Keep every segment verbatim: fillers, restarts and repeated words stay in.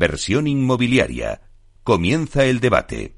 Inversión inmobiliaria. Comienza el debate.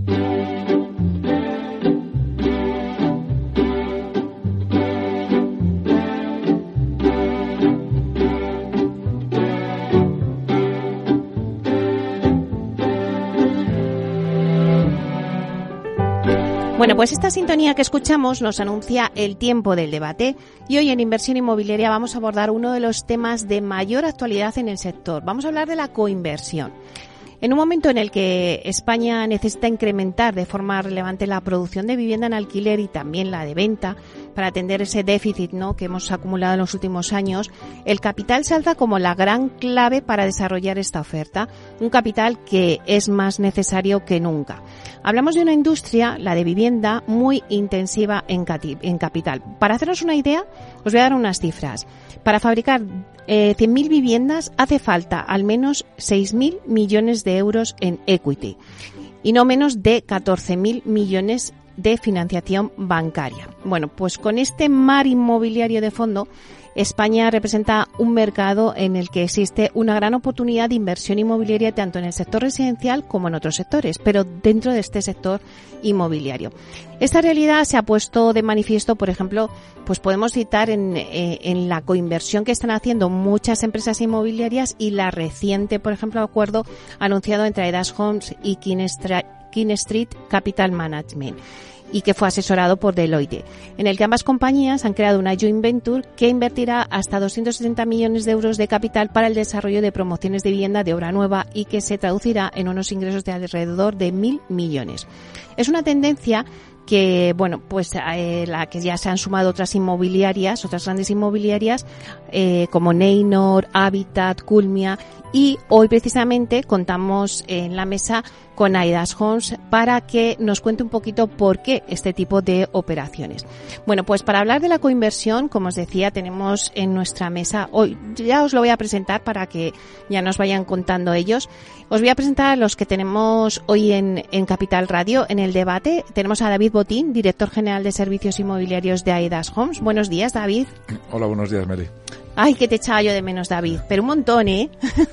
Bueno, pues esta sintonía que escuchamos nos anuncia el tiempo del debate y hoy en Inversión Inmobiliaria vamos a abordar uno de los temas de mayor actualidad en el sector. Vamos a hablar de la coinversión. En un momento en el que España necesita incrementar de forma relevante la producción de vivienda en alquiler y también la de venta para atender ese déficit, ¿no?, que hemos acumulado en los últimos años, el capital se alza como la gran clave para desarrollar esta oferta, un capital que es más necesario que nunca. Hablamos de una industria, la de vivienda, muy intensiva en, cati- en capital. Para haceros una idea, os voy a dar unas cifras. Para fabricar eh, cien mil viviendas hace falta al menos seis mil millones de euros en equity y no menos de catorce mil millones de financiación bancaria. Bueno, pues con este mar inmobiliario de fondo, España representa un mercado en el que existe una gran oportunidad de inversión inmobiliaria tanto en el sector residencial como en otros sectores, pero dentro de este sector inmobiliario. Esta realidad se ha puesto de manifiesto, por ejemplo, pues podemos citar en, eh, en la coinversión que están haciendo muchas empresas inmobiliarias y la reciente, por ejemplo, acuerdo anunciado entre Aedas Homes y King Street Capital Management, y que fue asesorado por Deloitte, en el que ambas compañías han creado una joint venture que invertirá hasta doscientos setenta millones de euros de capital para el desarrollo de promociones de vivienda de obra nueva y que se traducirá en unos ingresos de alrededor de mil millones. Es una tendencia que, bueno, pues eh, la que ya se han sumado otras inmobiliarias, otras grandes inmobiliarias, eh, como Neynor, Habitat, Culmia, y hoy precisamente contamos en la mesa con Aedas Homes para que nos cuente un poquito por qué este tipo de operaciones. Bueno, pues para hablar de la coinversión, como os decía, tenemos en nuestra mesa, hoy ya os lo voy a presentar para que ya nos vayan contando ellos. Os voy a presentar a los que tenemos hoy en, en Capital Radio en el debate. Tenemos a David Botín, director general de servicios inmobiliarios de Aedas Homes. Buenos días, David. Hola, buenos días, Meli. Ay, que te echaba yo de menos, David, pero un montón, ¿eh?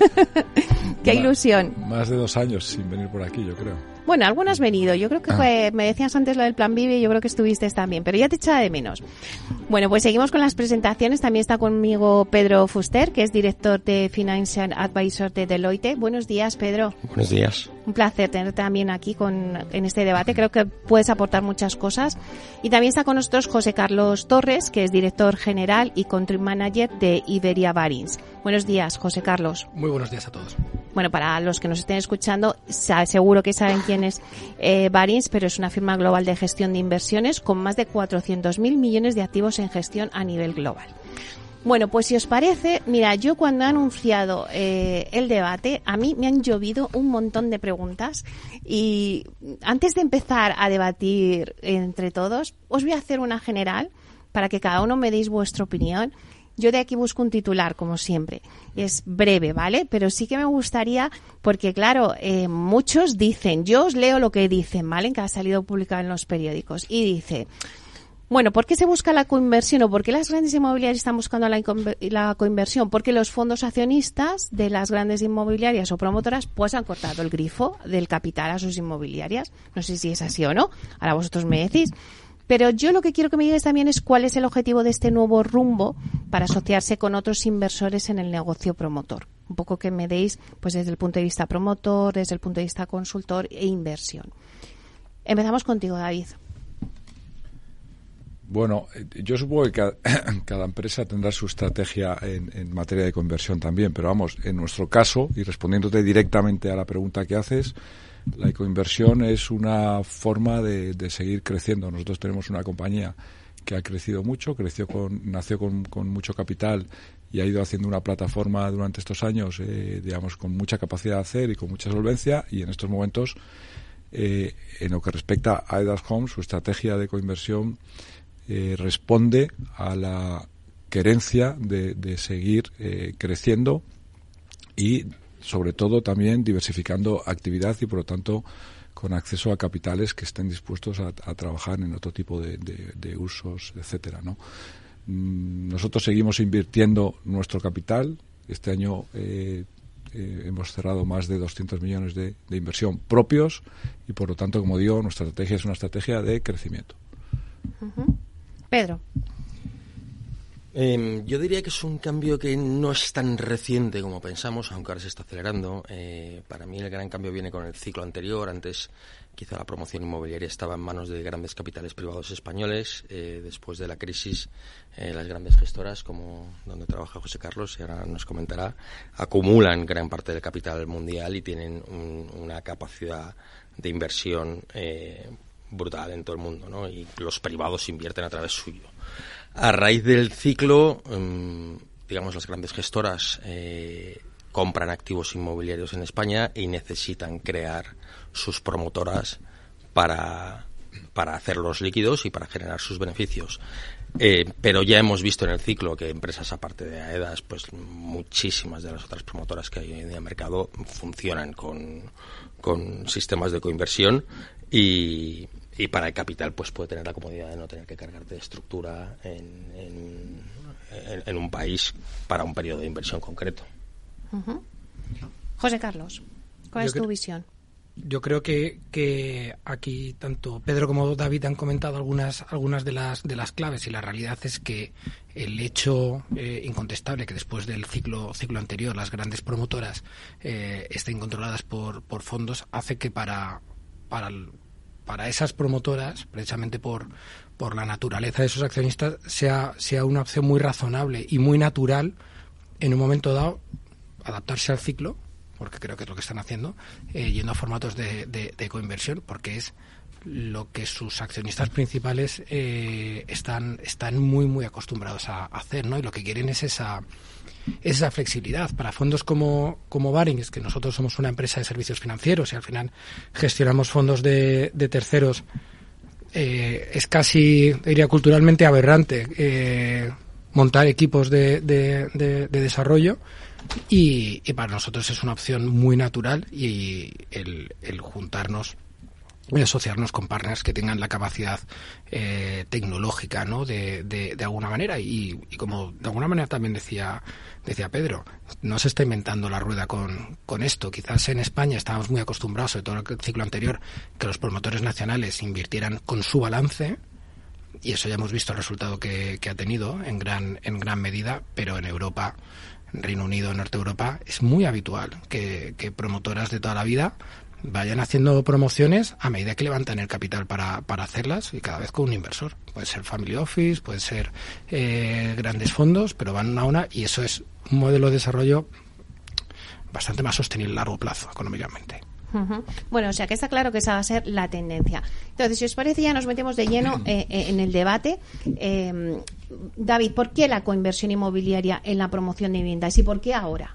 Qué Ma- ilusión. Más de dos años sin venir por aquí, yo creo. Bueno, alguno has venido. Yo creo que fue, me decías antes lo del Plan Vive y yo creo que estuviste también, pero ya te echaba de menos. Bueno, pues seguimos con las presentaciones. También está conmigo Pedro Fuster, que es director de Financial Advisor de Deloitte. Buenos días, Pedro. Buenos días. Un placer tenerte también aquí con, en este debate. Creo que puedes aportar muchas cosas. Y también está con nosotros José Carlos Torres, que es director general y country manager de Iberia Barings. Buenos días, José Carlos. Muy buenos días a todos. Bueno, para los que nos estén escuchando, seguro que saben quién es eh, Barings, pero es una firma global de gestión de inversiones con más de cuatrocientos mil millones de activos en gestión a nivel global. Bueno, pues si os parece, mira, yo cuando he anunciado eh, el debate, a mí me han llovido un montón de preguntas y antes de empezar a debatir entre todos, os voy a hacer una general para que cada uno me deis vuestra opinión. Yo de aquí busco un titular, como siempre. Es breve, ¿vale? Pero sí que me gustaría, porque claro, eh, muchos dicen, yo os leo lo que dicen, ¿vale? Que ha salido publicado en los periódicos. Y dice, bueno, ¿por qué se busca la coinversión o por qué las grandes inmobiliarias están buscando la, la coinversión? Porque los fondos accionistas de las grandes inmobiliarias o promotoras pues han cortado el grifo del capital a sus inmobiliarias. No sé si es así o no. Ahora vosotros me decís. Pero yo lo que quiero que me digáis también es cuál es el objetivo de este nuevo rumbo para asociarse con otros inversores en el negocio promotor. Un poco que me deis pues desde el punto de vista promotor, desde el punto de vista consultor e inversión. Empezamos contigo, David. Bueno, yo supongo que cada, cada empresa tendrá su estrategia en, en materia de conversión también, pero vamos, en nuestro caso, y respondiéndote directamente a la pregunta que haces, la ecoinversión es una forma de, de seguir creciendo. Nosotros tenemos una compañía que ha crecido mucho, creció con, nació con, con mucho capital y ha ido haciendo una plataforma durante estos años, eh, digamos, con mucha capacidad de hacer y con mucha solvencia, y en estos momentos, eh, en lo que respecta a Aedas Homes, su estrategia de coinversión eh, responde a la querencia de, de seguir eh, creciendo y sobre todo también diversificando actividad y por lo tanto con acceso a capitales que estén dispuestos a, a trabajar en otro tipo de, de, de usos, etcétera, ¿no? Nosotros seguimos invirtiendo nuestro capital. Este año eh, eh, hemos cerrado más de doscientos millones de, de inversión propios y, por lo tanto, como digo, nuestra estrategia es una estrategia de crecimiento. Uh-huh. Pedro. Eh, yo diría que es un cambio que no es tan reciente como pensamos, aunque ahora se está acelerando. Eh, para mí el gran cambio viene con el ciclo anterior. Antes quizá la promoción inmobiliaria estaba en manos de grandes capitales privados españoles. Eh, después de la crisis, eh, las grandes gestoras, como donde trabaja José Carlos, y ahora nos comentará, acumulan gran parte del capital mundial y tienen un, una capacidad de inversión eh, brutal en todo el mundo, ¿no? Y los privados invierten a través suyo. A raíz del ciclo, um, digamos, las grandes gestoras eh, compran activos inmobiliarios en España y necesitan crear sus promotoras para, para hacerlos líquidos y para generar sus beneficios. Eh, pero ya hemos visto en el ciclo que empresas aparte de AEDAS, pues muchísimas de las otras promotoras que hay hoy en día en el mercado funcionan con, con sistemas de coinversión y... Y para el capital, pues puede tener la comodidad de no tener que cargar de estructura en, en, en, en un país para un periodo de inversión concreto. Uh-huh. José Carlos, ¿cuál yo es tu creo, visión? Yo creo que, que aquí tanto Pedro como David han comentado algunas algunas de las de las claves, y la realidad es que el hecho eh, incontestable que después del ciclo ciclo anterior las grandes promotoras eh, estén controladas por por fondos hace que para para el, para esas promotoras, precisamente por, por la naturaleza de sus accionistas, sea, sea una opción muy razonable y muy natural en un momento dado adaptarse al ciclo, porque creo que es lo que están haciendo, eh, yendo a formatos de, de, de coinversión, porque es lo que sus accionistas principales eh, están, están muy, muy acostumbrados a hacer, ¿no? Y lo que quieren es esa... esa flexibilidad. Para fondos como, como Barings, que nosotros somos una empresa de servicios financieros y al final gestionamos fondos de, de terceros, eh, es casi, diría, culturalmente aberrante eh, montar equipos de, de, de, de desarrollo y, y para nosotros es una opción muy natural y el, el juntarnos y asociarnos con partners que tengan la capacidad eh, tecnológica, ¿no? De, de, de alguna manera y, y como de alguna manera también decía decía Pedro, no se está inventando la rueda con, con esto. Quizás en España estábamos muy acostumbrados, sobre todo en el ciclo anterior, que los promotores nacionales invirtieran con su balance y eso ya hemos visto el resultado que, que ha tenido en gran en gran medida, pero en Europa, en Reino Unido, en Norte Europa, es muy habitual que, que promotoras de toda la vida vayan haciendo promociones a medida que levantan el capital para, para hacerlas y cada vez con un inversor. Puede ser family office, puede ser eh, grandes fondos, pero van una a una y eso es un modelo de desarrollo bastante más sostenible a largo plazo económicamente. Uh-huh. Bueno, o sea que está claro que esa va a ser la tendencia. Entonces, si os parece, ya nos metemos de lleno eh, eh, en el debate. Eh, David, ¿por qué la coinversión inmobiliaria en la promoción de viviendas y por qué ahora?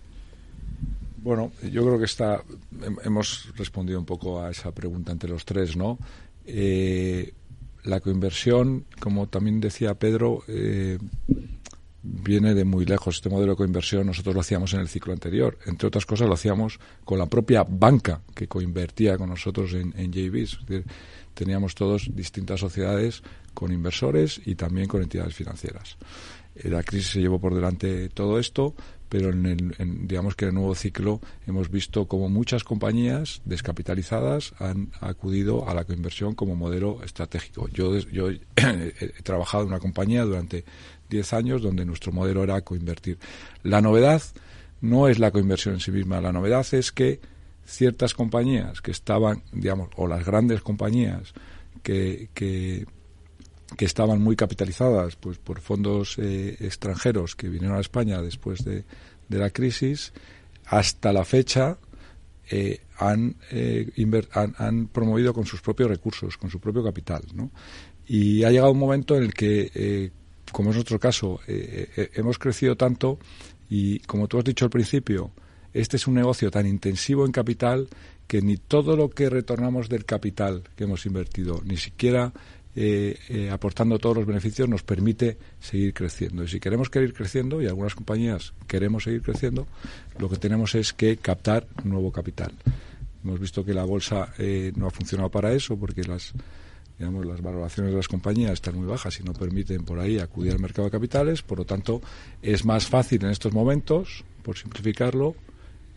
Bueno, yo creo que está, hemos respondido un poco a esa pregunta entre los tres, ¿no? Eh, la coinversión, como también decía Pedro, eh, viene de muy lejos. Este modelo de coinversión nosotros lo hacíamos en el ciclo anterior. Entre otras cosas lo hacíamos con la propia banca que coinvertía con nosotros en, en J Vs. Es decir, teníamos todos distintas sociedades con inversores y también con entidades financieras. La crisis se llevó por delante todo esto, pero en el, en, digamos que en el nuevo ciclo hemos visto como muchas compañías descapitalizadas han acudido a la coinversión como modelo estratégico. Yo, yo he, he trabajado en una compañía durante diez años donde nuestro modelo era coinvertir. La novedad no es la coinversión en sí misma, la novedad es que ciertas compañías que estaban, digamos, o las grandes compañías que... que que estaban muy capitalizadas pues por fondos eh, extranjeros que vinieron a España después de, de la crisis, hasta la fecha eh, han, eh, inver- han, han promovido con sus propios recursos, con su propio capital, ¿no? Y ha llegado un momento en el que, eh, como es nuestro caso, eh, eh, hemos crecido tanto y, como tú has dicho al principio, este es un negocio tan intensivo en capital que ni todo lo que retornamos del capital que hemos invertido, ni siquiera Eh, eh, aportando todos los beneficios, nos permite seguir creciendo. Y si queremos seguir creciendo, y algunas compañías queremos seguir creciendo, lo que tenemos es que captar nuevo capital. Hemos visto que la bolsa eh, no ha funcionado para eso, porque las digamos las valoraciones de las compañías están muy bajas y no permiten por ahí acudir al mercado de capitales. Por lo tanto, es más fácil en estos momentos, por simplificarlo,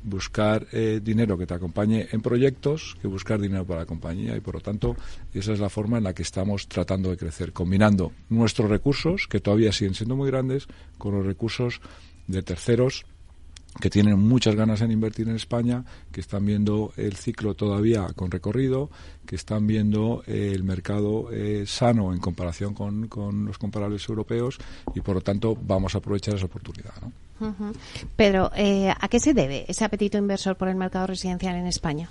buscar eh, dinero que te acompañe en proyectos que buscar dinero para la compañía, y por lo tanto esa es la forma en la que estamos tratando de crecer, combinando nuestros recursos, que todavía siguen siendo muy grandes, con los recursos de terceros que tienen muchas ganas en invertir en España, que están viendo el ciclo todavía con recorrido, que están viendo eh, el mercado eh, sano en comparación con, con los comparables europeos, y por lo tanto vamos a aprovechar esa oportunidad, ¿no? Uh-huh. Pedro, eh, ¿a qué se debe ese apetito inversor por el mercado residencial en España?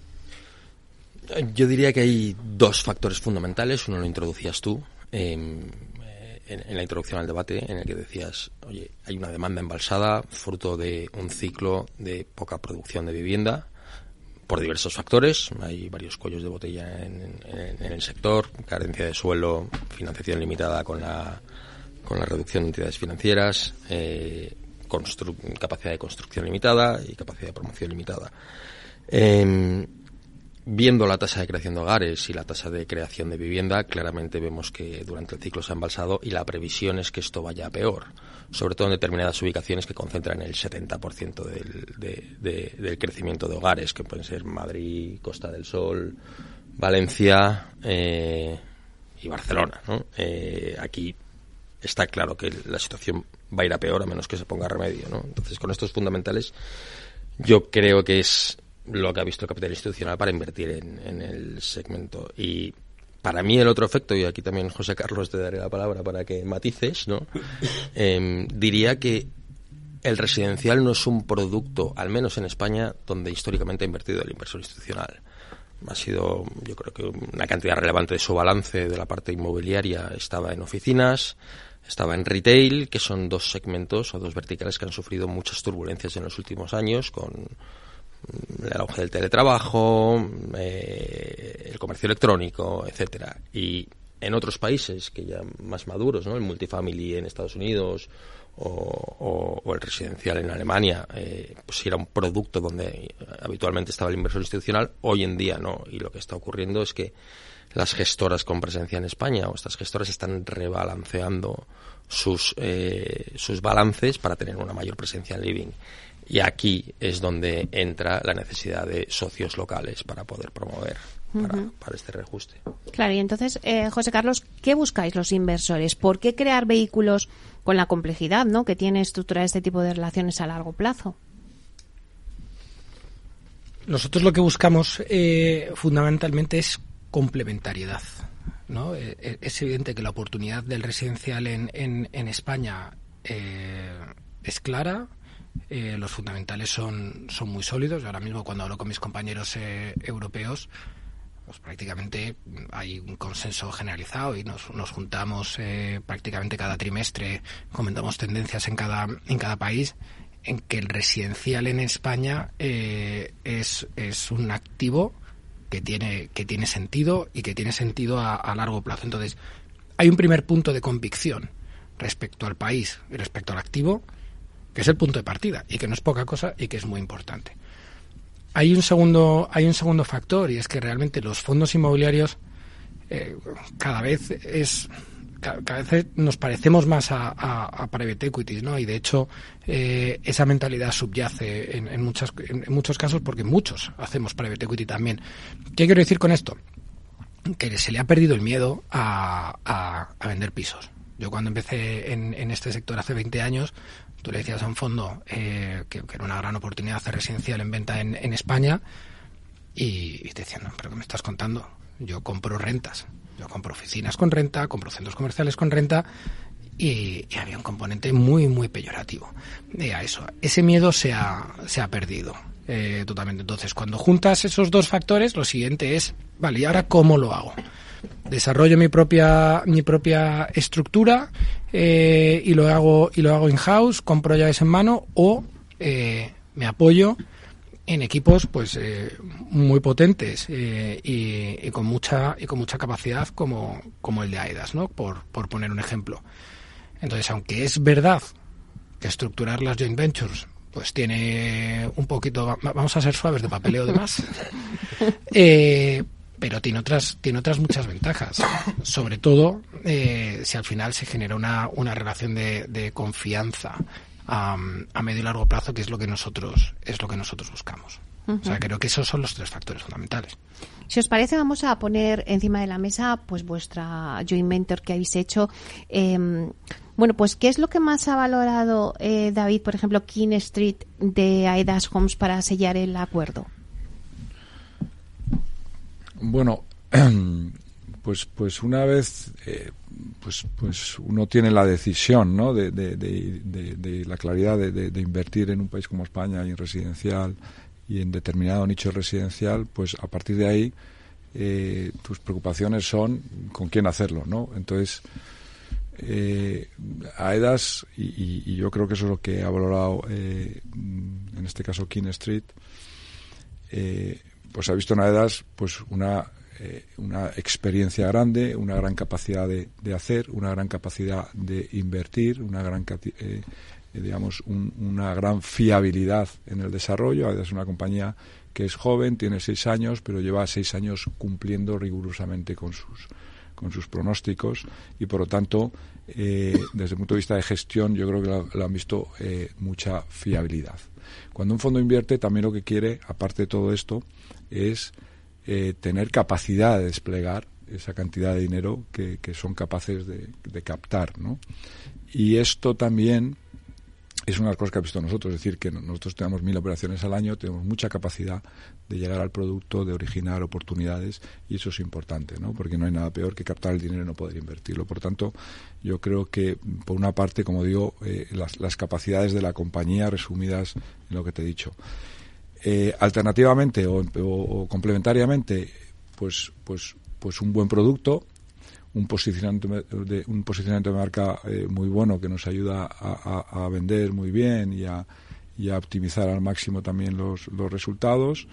Yo diría que hay dos factores fundamentales. Uno lo introducías tú eh, en, en la introducción al debate, en el que decías, oye, hay una demanda embalsada fruto de un ciclo de poca producción de vivienda por diversos factores. Hay varios cuellos de botella en, en, en el sector: carencia de suelo, financiación limitada con la con la reducción de entidades financieras, eh, constru- capacidad de construcción limitada y capacidad de promoción limitada. Eh, Viendo la tasa de creación de hogares y la tasa de creación de vivienda, claramente vemos que durante el ciclo se ha embalsado, y la previsión es que esto vaya a peor, sobre todo en determinadas ubicaciones que concentran el setenta por ciento del, de, de, del crecimiento de hogares, que pueden ser Madrid, Costa del Sol, Valencia eh, y Barcelona, ¿no? Eh, aquí está claro que la situación va a ir a peor a menos que se ponga remedio, ¿no? Entonces, con estos fundamentales, yo creo que es lo que ha visto el capital institucional para invertir en, en el segmento. Y para mí el otro efecto, y aquí también, José Carlos, te daré la palabra para que matices, ¿no? Eh, diría que el residencial no es un producto, al menos en España, donde históricamente ha invertido el inversor institucional. Ha sido, yo creo que una cantidad relevante de su balance de la parte inmobiliaria estaba en oficinas, estaba en retail, que son dos segmentos o dos verticales que han sufrido muchas turbulencias en los últimos años, con el auge del teletrabajo, eh, el comercio electrónico, etcétera. Y en otros países que ya más maduros, ¿no? El multifamily en Estados Unidos o, o, o el residencial en Alemania, eh, pues sí era un producto donde habitualmente estaba el inversor institucional. Hoy en día no, y lo que está ocurriendo es que las gestoras con presencia en España, o estas gestoras, están rebalanceando sus eh, sus balances para tener una mayor presencia en living. Y aquí es donde entra la necesidad de socios locales para poder promover para, uh-huh. para este reajuste. Claro, y entonces, eh, José Carlos, ¿qué buscáis los inversores? ¿Por qué crear vehículos con la complejidad, ¿no?, que tiene estructurar este tipo de relaciones a largo plazo? Nosotros lo que buscamos eh, fundamentalmente es complementariedad, ¿no? Eh, es evidente que la oportunidad del residencial en, en, en España eh, es clara. Eh, los fundamentales son, son muy sólidos. Yo ahora mismo, cuando hablo con mis compañeros eh, europeos, pues prácticamente hay un consenso generalizado, y nos, nos juntamos eh, prácticamente cada trimestre, comentamos tendencias en cada, en cada país, en que el residencial en España eh, es, es un activo que tiene, que tiene sentido, y que tiene sentido a, a largo plazo. Entonces, hay un primer punto de convicción respecto al país y respecto al activo, que es el punto de partida, y que no es poca cosa, y que es muy importante. Hay un segundo, hay un segundo factor, y es que realmente los fondos inmobiliarios eh, cada vez es cada, cada vez nos parecemos más a, a, a private equities, ¿no? Y de hecho eh, esa mentalidad subyace en, en muchas en, en muchos casos, porque muchos hacemos private equity también. ¿Qué quiero decir con esto? Que se le ha perdido el miedo a, a, a vender pisos. Yo, cuando empecé en, en este sector hace veinte años, tú le decías a un fondo eh, que, que era una gran oportunidad hacer residencial en venta en, en España, y, y te decían, no, ¿pero qué me estás contando? Yo compro rentas, yo compro oficinas con renta, compro centros comerciales con renta, y, y había un componente muy, muy peyorativo de a eso. Ese miedo se ha, se ha perdido eh, totalmente. Entonces, cuando juntas esos dos factores, lo siguiente es, vale, ¿y ahora cómo lo hago? Desarrollo mi propia mi propia estructura eh, y lo hago y lo hago in-house, compro llaves en mano, o eh, me apoyo en equipos pues eh, muy potentes eh, y, y con mucha y con mucha capacidad, como como el de AEDAS, ¿no? Por por poner un ejemplo. Entonces, aunque es verdad que estructurar las joint ventures pues tiene un poquito, vamos a ser suaves, de papeleo de más, eh, pero tiene otras tiene otras muchas ventajas, sobre todo eh, si al final se genera una, una relación de, de confianza a, a medio y largo plazo, que es lo que nosotros es lo que nosotros buscamos. Uh-huh. O sea, creo que esos son los tres factores fundamentales. Si os parece, vamos a poner encima de la mesa pues vuestra joint venture que habéis hecho. Eh, bueno, pues ¿qué es lo que más ha valorado eh, David, por ejemplo, King Street de Aedas Homes para sellar el acuerdo? Bueno, pues pues una vez eh, pues pues uno tiene la decisión, ¿no?, de, de, de, de, de la claridad de, de, de invertir en un país como España y en residencial y en determinado nicho residencial, pues a partir de ahí eh, tus preocupaciones son con quién hacerlo, ¿no? Entonces, eh, Aedas, y, y, y yo creo que eso es lo que ha valorado eh, en este caso King Street, eh, pues ha visto en Aedas pues una eh, una experiencia grande, una gran capacidad de, de hacer, una gran capacidad de invertir, una gran eh, digamos un, una gran fiabilidad en el desarrollo. Aedas es una compañía que es joven, tiene seis años, pero lleva seis años cumpliendo rigurosamente con sus con sus pronósticos y por lo tanto eh, desde el punto de vista de gestión yo creo que lo, lo han visto eh, mucha fiabilidad. Cuando un fondo invierte, también lo que quiere, aparte de todo esto, es eh, tener capacidad de desplegar esa cantidad de dinero que, que son capaces de, de captar, ¿no? Y esto también es una de las cosas que ha visto nosotros, es decir, que nosotros tenemos mil operaciones al año, tenemos mucha capacidad de llegar al producto, de originar oportunidades, y eso es importante, ¿no? Porque no hay nada peor que captar el dinero y no poder invertirlo. Por tanto, yo creo que, por una parte, como digo, eh, las, las capacidades de la compañía resumidas en lo que te he dicho. Eh, alternativamente o, o, o complementariamente, pues, pues, pues un buen producto, un posicionamiento de, un posicionamiento de marca eh, muy bueno que nos ayuda a, a, a vender muy bien y a, y a optimizar al máximo también los, los resultados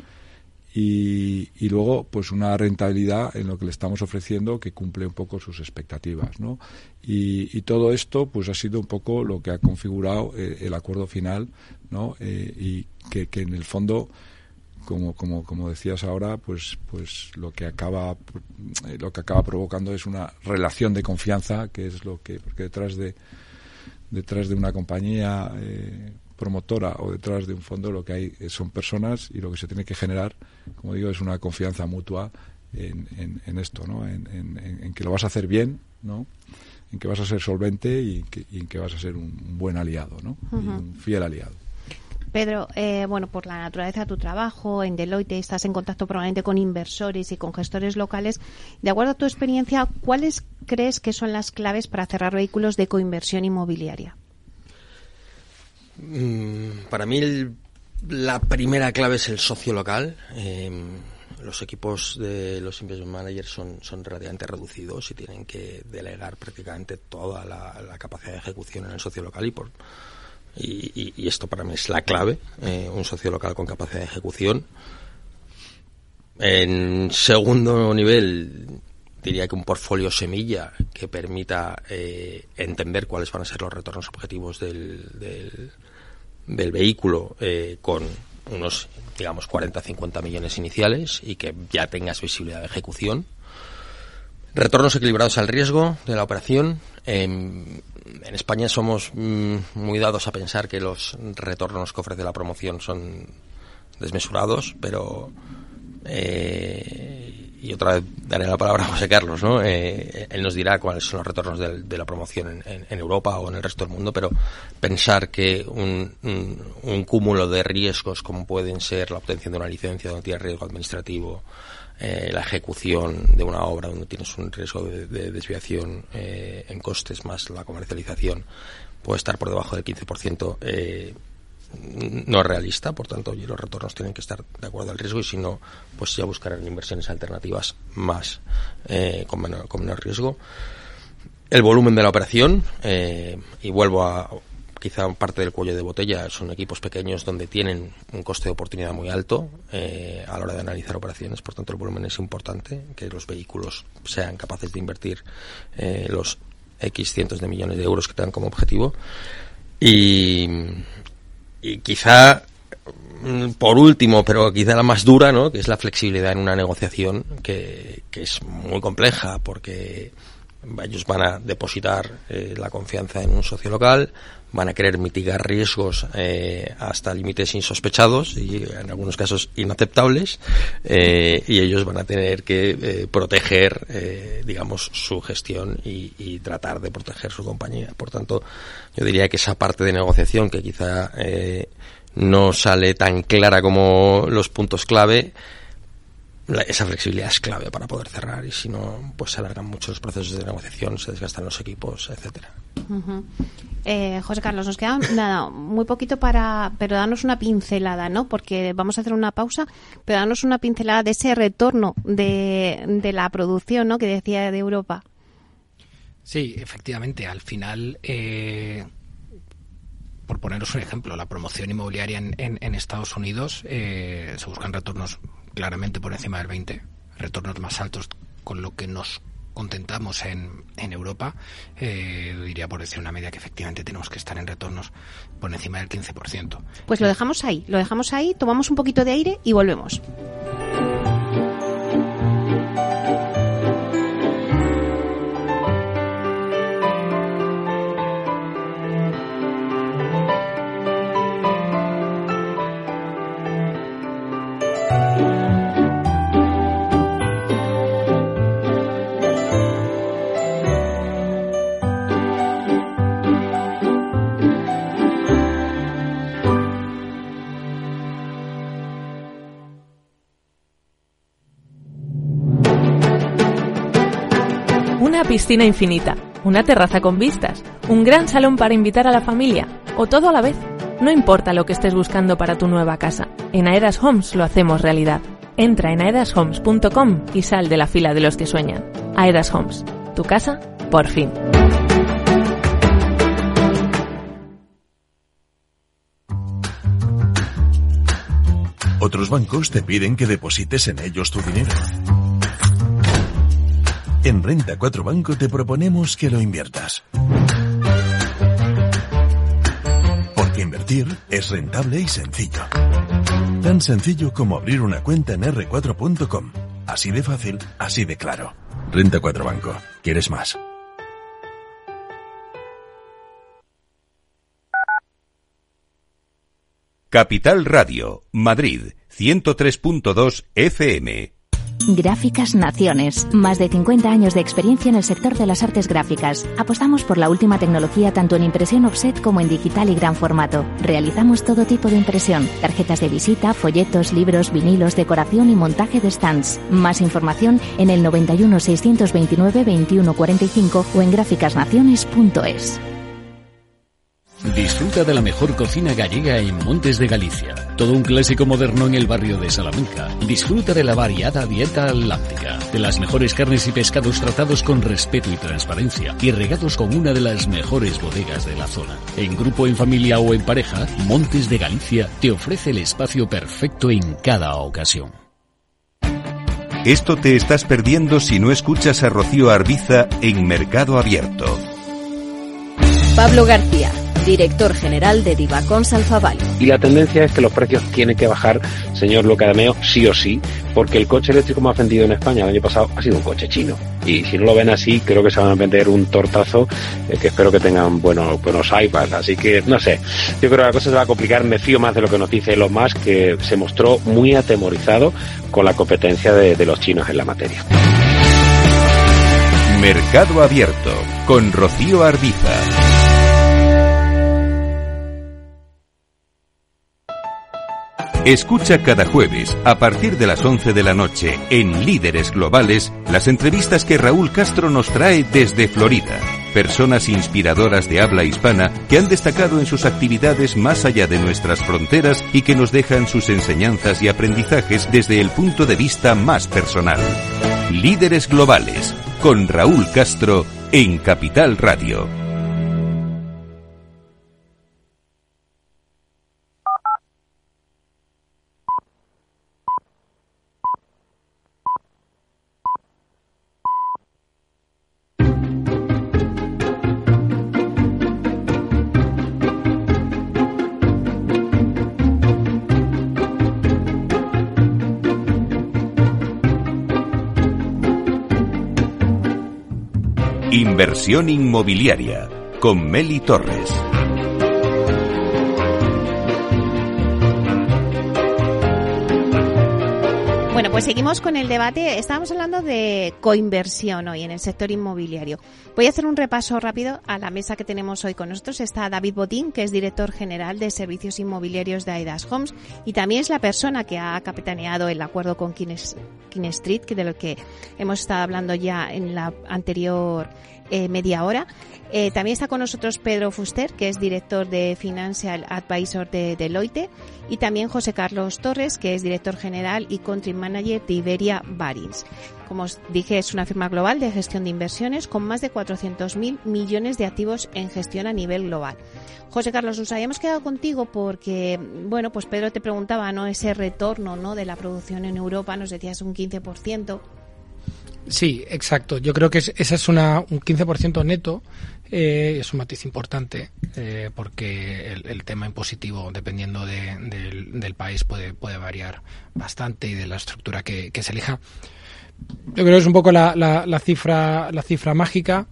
y, y luego pues una rentabilidad en lo que le estamos ofreciendo que cumple un poco sus expectativas, ¿no? Y, y todo esto pues ha sido un poco lo que ha configurado eh, el acuerdo final, ¿no? Eh, y que, que en el fondo como como como decías ahora, pues pues lo que acaba lo que acaba provocando es una relación de confianza, que es lo que porque detrás de detrás de una compañía eh, promotora o detrás de un fondo lo que hay son personas y lo que se tiene que generar, como digo, es una confianza mutua en, en, en esto, ¿no? En, en, en que lo vas a hacer bien, ¿no? En que vas a ser solvente y, que, y en que vas a ser un, un buen aliado, ¿no? Uh-huh. Y un fiel aliado. Pedro, eh, bueno, por la naturaleza de tu trabajo, en Deloitte estás en contacto probablemente con inversores y con gestores locales. De acuerdo a tu experiencia, ¿cuáles crees que son las claves para cerrar vehículos de coinversión inmobiliaria? Mm, para mí el, la primera clave es el socio local. Eh, los equipos de los investment managers son, son relativamente reducidos y tienen que delegar prácticamente toda la, la capacidad de ejecución en el socio local y por Y, y, y esto para mí es la clave, eh, un socio local con capacidad de ejecución. En segundo nivel, diría que un portfolio semilla que permita eh, entender cuáles van a ser los retornos objetivos del, del, del vehículo eh, con unos, digamos, cuarenta a cincuenta millones iniciales y que ya tengas visibilidad de ejecución. Retornos equilibrados al riesgo de la operación. En, en España somos mmm, muy dados a pensar que los retornos que ofrece la promoción son desmesurados, pero eh, y otra vez daré la palabra a José Carlos, ¿no? Eh, él nos dirá cuáles son los retornos de, de la promoción en, en, en Europa o en el resto del mundo, pero pensar que un, un, un cúmulo de riesgos como pueden ser la obtención de una licencia donde tiene riesgo administrativo, Eh, la ejecución de una obra donde tienes un riesgo de, de desviación eh, en costes más la comercialización puede estar por debajo del quince por ciento, eh, no es realista, por tanto y los retornos tienen que estar de acuerdo al riesgo y si no, pues ya buscarán inversiones alternativas más eh, con, menor, con menor riesgo. El volumen de la operación, eh, y vuelvo a quizá parte del cuello de botella, son equipos pequeños donde tienen un coste de oportunidad muy alto eh, a la hora de analizar operaciones, por tanto el volumen es importante, que los vehículos sean capaces de invertir eh, los X cientos de millones de euros que tengan como objetivo y, y quizá por último, pero quizá la más dura, ¿no?, que es la flexibilidad en una negociación que, que es muy compleja porque ellos van a depositar eh, la confianza en un socio local, van a querer mitigar riesgos eh, hasta límites insospechados y en algunos casos inaceptables, eh, y ellos van a tener que eh, proteger, eh, digamos, su gestión y, y tratar de proteger su compañía. Por tanto, yo diría que esa parte de negociación que quizá eh, no sale tan clara como los puntos clave, la, esa flexibilidad es clave para poder cerrar, y si no, pues se alargan muchos procesos de negociación, se desgastan los equipos, etcétera. Uh-huh. eh, José Carlos, nos queda nada, muy poquito para, pero danos una pincelada, ¿no? Porque vamos a hacer una pausa, pero danos una pincelada de ese retorno de, de la producción, ¿no? Que decía de Europa. Sí, efectivamente, al final, eh, por poneros un ejemplo, la promoción inmobiliaria en, en, en Estados Unidos eh, se buscan retornos claramente por encima del veinte, retornos más altos con lo que nos contentamos en, en Europa. Eh, diría por decir una media que efectivamente tenemos que estar en retornos por encima del quince por ciento. Pues lo dejamos ahí, lo dejamos ahí, tomamos un poquito de aire y volvemos. Una piscina infinita, una terraza con vistas, un gran salón para invitar a la familia, o todo a la vez. No importa lo que estés buscando para tu nueva casa, en Aedas Homes lo hacemos realidad. Entra en aedas homes punto com y sal de la fila de los que sueñan. Aedas Homes, tu casa, por fin. Otros bancos te piden que deposites en ellos tu dinero. En Renta cuatro Banco te proponemos que lo inviertas. Porque invertir es rentable y sencillo. Tan sencillo como abrir una cuenta en erre cuatro punto com. Así de fácil, así de claro. Renta cuatro Banco. ¿Quieres más? Capital Radio, Madrid, ciento tres punto dos F M. Gráficas Naciones. Más de cincuenta años de experiencia en el sector de las artes gráficas. Apostamos por la última tecnología tanto en impresión offset como en digital y gran formato. Realizamos todo tipo de impresión. Tarjetas de visita, folletos, libros, vinilos, decoración y montaje de stands. Más información en el noventa y uno, seiscientos veintinueve, veintiuno cuarenta y cinco o en gráficas naciones punto es. Disfruta de la mejor cocina gallega en Montes de Galicia. Todo un clásico moderno en el barrio de Salamanca. Disfruta de la variada dieta atlántica, de las mejores carnes y pescados tratados con respeto y transparencia y regados con una de las mejores bodegas de la zona. En grupo, en familia o en pareja, Montes de Galicia te ofrece el espacio perfecto en cada ocasión. Esto te estás perdiendo si no escuchas a Rocío Arbiza en Mercado Abierto. Pablo García, director general de Divacons Alfabal. Y la tendencia es que los precios tienen que bajar, señor Locademeo, sí o sí, porque el coche eléctrico más vendido en España el año pasado ha sido un coche chino. Y si no lo ven así, creo que se van a vender un tortazo, eh, que espero que tengan buenos, buenos iPads. Así que, no sé, yo creo que la cosa se va a complicar. Me fío más de lo que nos dice Elon Musk, que se mostró muy atemorizado con la competencia de, de los chinos en la materia. Mercado Abierto, con Rocío Arbiza. Escucha cada jueves, a partir de las once de la noche, en Líderes Globales, las entrevistas que Raúl Castro nos trae desde Florida. Personas inspiradoras de habla hispana que han destacado en sus actividades más allá de nuestras fronteras y que nos dejan sus enseñanzas y aprendizajes desde el punto de vista más personal. Líderes Globales, con Raúl Castro, en Capital Radio. Inversión inmobiliaria con Meli Torres. Bueno, pues seguimos con el debate. Estábamos hablando de coinversión hoy en el sector inmobiliario. Voy a hacer un repaso rápido a la mesa que tenemos hoy con nosotros. Está David Botín, que es director general de servicios inmobiliarios de Aidas Homes y también es la persona que ha capitaneado el acuerdo con King, King Street, de lo que hemos estado hablando ya en la anterior eh, media hora. Eh, también está con nosotros Pedro Fuster, que es director de Financial Advisor de Deloitte, y también José Carlos Torres, que es director general y country manager de Iberia Barings. Como os dije, es una firma global de gestión de inversiones con más de cuatrocientos mil millones de activos en gestión a nivel global. José Carlos, nos habíamos quedado contigo porque, bueno, pues Pedro te preguntaba, ¿no?, ese retorno, ¿no?, de la producción en Europa, nos decías un quince por ciento. Sí, exacto. Yo creo que es, esa es una, un quince por ciento neto. Eh, es un matiz importante eh, porque el, el tema impositivo, dependiendo de, de, del país, puede, puede variar bastante y de la estructura que, que se elija. Yo creo que es un poco la, la, la cifra la cifra mágica,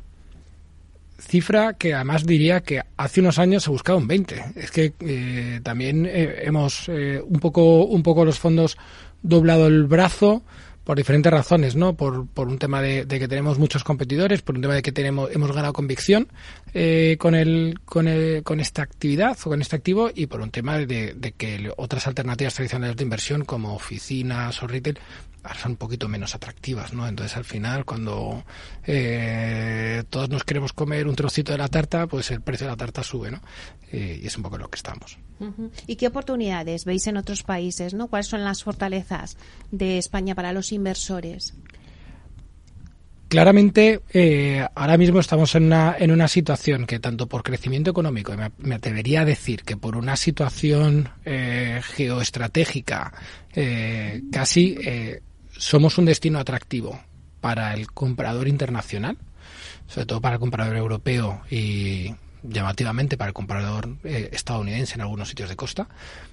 cifra que además diría que hace unos años se buscaba un veinte. Es que eh, también eh, hemos eh, un poco un poco los fondos doblado el brazo por diferentes razones, ¿no? Por, por un tema de, de que tenemos muchos competidores, por un tema de que tenemos hemos ganado convicción eh, con el con el, con esta actividad o con este activo, y por un tema de, de que otras alternativas tradicionales de inversión como oficinas o retail son un poquito menos atractivas, ¿no? Entonces, al final, cuando eh, todos nos queremos comer un trocito de la tarta, pues el precio de la tarta sube, ¿no? Eh, y es un poco lo que estamos. Uh-huh. ¿Y qué oportunidades veis en otros países, ¿no? ¿Cuáles son las fortalezas de España para los inversores? Claramente, eh, ahora mismo estamos en una, en una situación que tanto por crecimiento económico, me, me atrevería a decir que por una situación eh, geoestratégica, eh, casi eh, somos un destino atractivo para el comprador internacional, sobre todo para el comprador europeo y llamativamente para el comprador eh, estadounidense en algunos sitios de costa.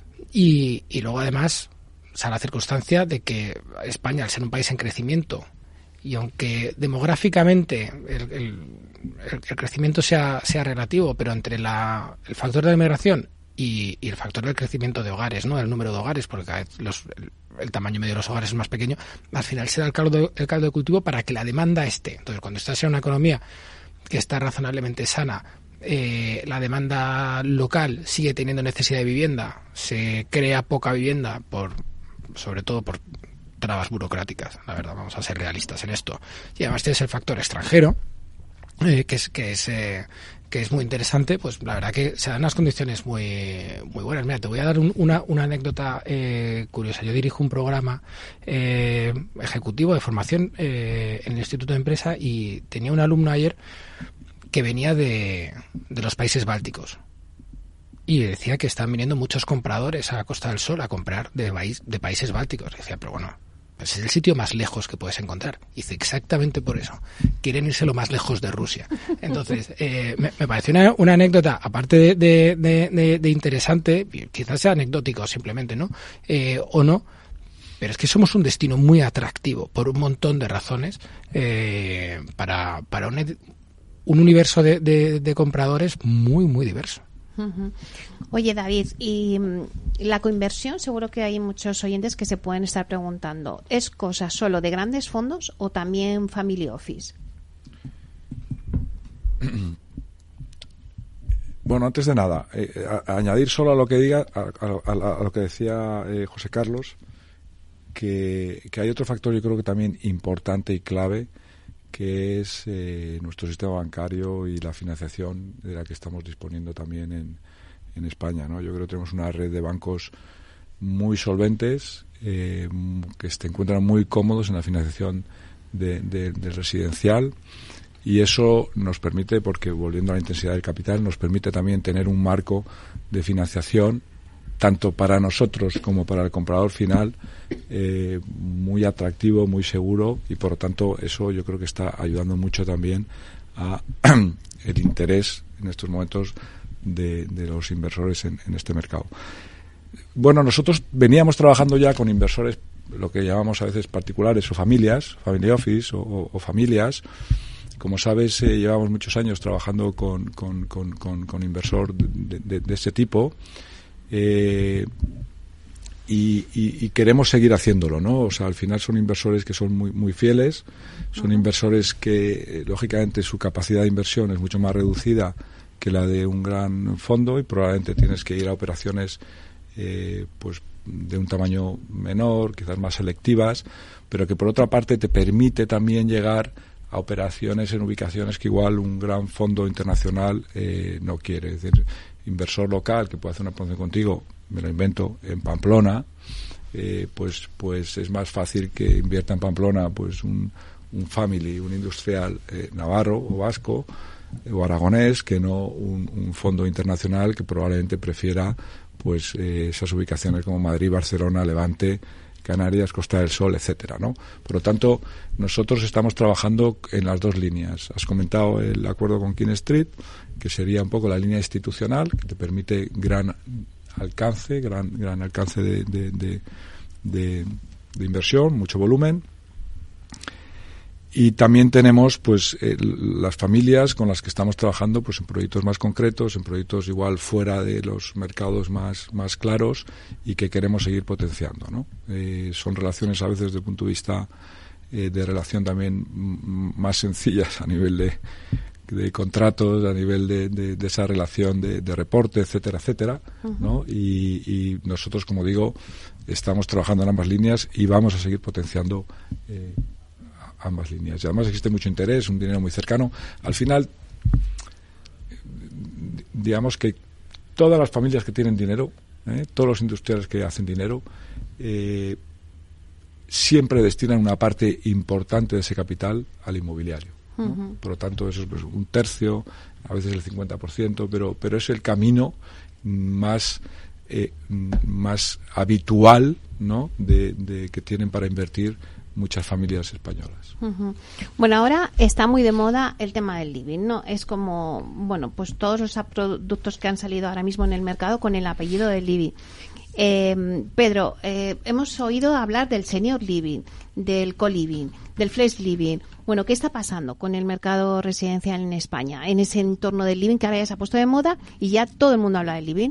Y, y luego además, o sea, la circunstancia de que España, al ser un país en crecimiento, y aunque demográficamente el, el, el crecimiento sea, sea relativo, pero entre la, el factor de la inmigración y, y el factor del crecimiento de hogares, ¿no?, el número de hogares, porque cada vez los, el, el tamaño medio de los hogares es más pequeño, al final se da el caldo, el caldo de cultivo para que la demanda esté. Entonces, cuando estás en una economía que está razonablemente sana, eh, la demanda local sigue teniendo necesidad de vivienda, se crea poca vivienda, por sobre todo por trabas burocráticas, la verdad, vamos a ser realistas en esto. Y además tienes el factor extranjero, eh, que es que es eh, que es muy interesante. Pues la verdad que se dan unas condiciones muy muy buenas. Mira, te voy a dar un, una, una anécdota eh, curiosa. Yo dirijo un programa eh, ejecutivo de formación eh, en el Instituto de Empresa, y tenía un alumno ayer que venía de, de los países bálticos. Y decía que están viniendo muchos compradores a la Costa del Sol a comprar de, país, de países bálticos. Y decía, pero bueno, pues es el sitio más lejos que puedes encontrar. Y dice, exactamente por eso. Quieren irse lo más lejos de Rusia. Entonces, eh, me, me pareció una, una anécdota, aparte de, de, de, de, de interesante, quizás sea anecdótico simplemente, ¿no? Eh, o no. Pero es que somos un destino muy atractivo por un montón de razones eh, para, para un, un universo de, de, de compradores muy, muy diverso. Uh-huh. Oye, David, y la coinversión, seguro que hay muchos oyentes que se pueden estar preguntando, ¿es cosa solo de grandes fondos o también family office? Bueno, antes de nada, eh, a, a añadir solo a lo que diga, a, a, a, a lo que decía eh, José Carlos, que, que hay otro factor, yo creo que también importante y clave, que es eh, nuestro sistema bancario y la financiación de la que estamos disponiendo también en, en España, ¿no? Yo creo que tenemos una red de bancos muy solventes, eh, que se encuentran muy cómodos en la financiación de, de, del residencial, y eso nos permite, porque volviendo a la intensidad del capital, nos permite también tener un marco de financiación tanto para nosotros como para el comprador final, eh, muy atractivo, muy seguro, y por lo tanto eso yo creo que está ayudando mucho también a el interés en estos momentos de, de los inversores en, en este mercado. Bueno, nosotros veníamos trabajando ya con inversores, lo que llamamos a veces particulares o familias, family office o, o, o familias, Como sabes, eh, llevamos muchos años trabajando con, con, con, con, con inversor de, de, de ese tipo. Eh, Y, y, y queremos seguir haciéndolo, ¿no? O sea, al final son inversores que son muy muy fieles, son uh-huh. inversores que, eh, lógicamente, su capacidad de inversión es mucho más reducida que la de un gran fondo y probablemente tienes que ir a operaciones eh, pues de un tamaño menor, quizás más selectivas, pero que por otra parte te permite también llegar a operaciones en ubicaciones que igual un gran fondo internacional eh, no quiere. Es decir, inversor local que puede hacer una operación contigo, me lo invento, en Pamplona, eh, pues pues es más fácil que invierta en Pamplona pues un, un family, un industrial eh, navarro o vasco eh, o aragonés que no un, un fondo internacional que probablemente prefiera pues eh, esas ubicaciones como Madrid, Barcelona, Levante, Canarias, Costa del Sol, etcétera, ¿no? Por lo tanto, nosotros estamos trabajando en las dos líneas. Has comentado el acuerdo con King Street, que sería un poco la línea institucional, que te permite gran alcance, gran gran alcance de, de, de, de, de inversión, mucho volumen. Y también tenemos pues eh, las familias con las que estamos trabajando pues en proyectos más concretos, en proyectos igual fuera de los mercados más más claros y que queremos seguir potenciando, ¿no? Eh, son relaciones a veces desde el punto de vista eh, de relación también m- más sencillas a nivel de de contratos, a nivel de, de, de esa relación de, de reporte, etcétera, etcétera, uh-huh. ¿no? Y, y nosotros, como digo, estamos trabajando en ambas líneas y vamos a seguir potenciando eh, ambas líneas. Y además existe mucho interés, un dinero muy cercano. Al final, digamos que todas las familias que tienen dinero, ¿eh? todos los industriales que hacen dinero, eh, siempre destinan una parte importante de ese capital al inmobiliario. ¿no? Uh-huh. Por lo tanto, eso es pues, un tercio, a veces el cincuenta por ciento, pero, pero es el camino más eh, más habitual, ¿no? de, de que tienen para invertir muchas familias españolas. Uh-huh. Bueno, ahora está muy de moda el tema del living, ¿no? Es como, bueno, pues todos los productos que han salido ahora mismo en el mercado con el apellido del living. Eh, Pedro, eh, hemos oído hablar del senior living, del co-living, del flex living. Bueno, ¿qué está pasando con el mercado residencial en España, en ese entorno del living que ahora ya se ha puesto de moda y ya todo el mundo habla del living?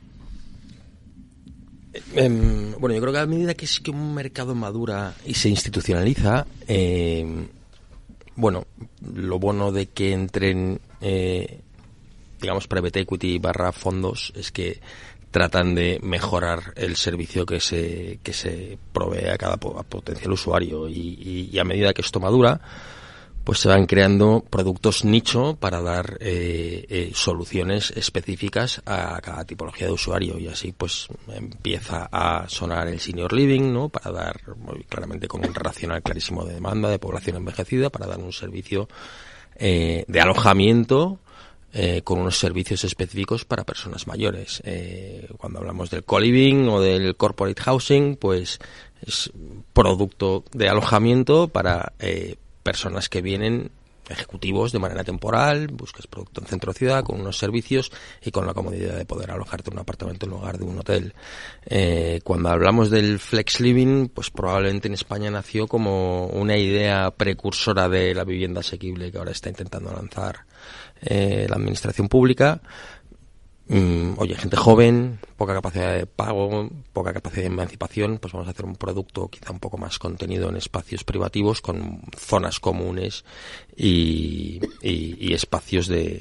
Eh, bueno, yo creo que a medida que es que un mercado madura y se institucionaliza, eh, bueno, lo bueno de que entren, eh, digamos, private equity barra fondos es que tratan de mejorar el servicio que se que se provee a cada po- a potencial usuario y, y, y a medida que esto madura, pues se van creando productos nicho para dar eh, eh, soluciones específicas a cada tipología de usuario y así pues empieza a sonar el senior living, ¿no? Para dar muy claramente con un racional clarísimo de demanda de población envejecida para dar un servicio eh, de alojamiento Eh, con unos servicios específicos para personas mayores. Eh, cuando hablamos del co-living o del corporate housing, pues es producto de alojamiento para eh, personas que vienen, ejecutivos de manera temporal, buscas producto en centro ciudad con unos servicios y con la comodidad de poder alojarte en un apartamento en lugar de un hotel. Eh, cuando hablamos del flex living, pues probablemente en España nació como una idea precursora de la vivienda asequible que ahora está intentando lanzar Eh, la administración pública. Mm, oye, gente joven, poca capacidad de pago, poca capacidad de emancipación, pues vamos a hacer un producto quizá un poco más contenido en espacios privativos con zonas comunes y, y, y espacios de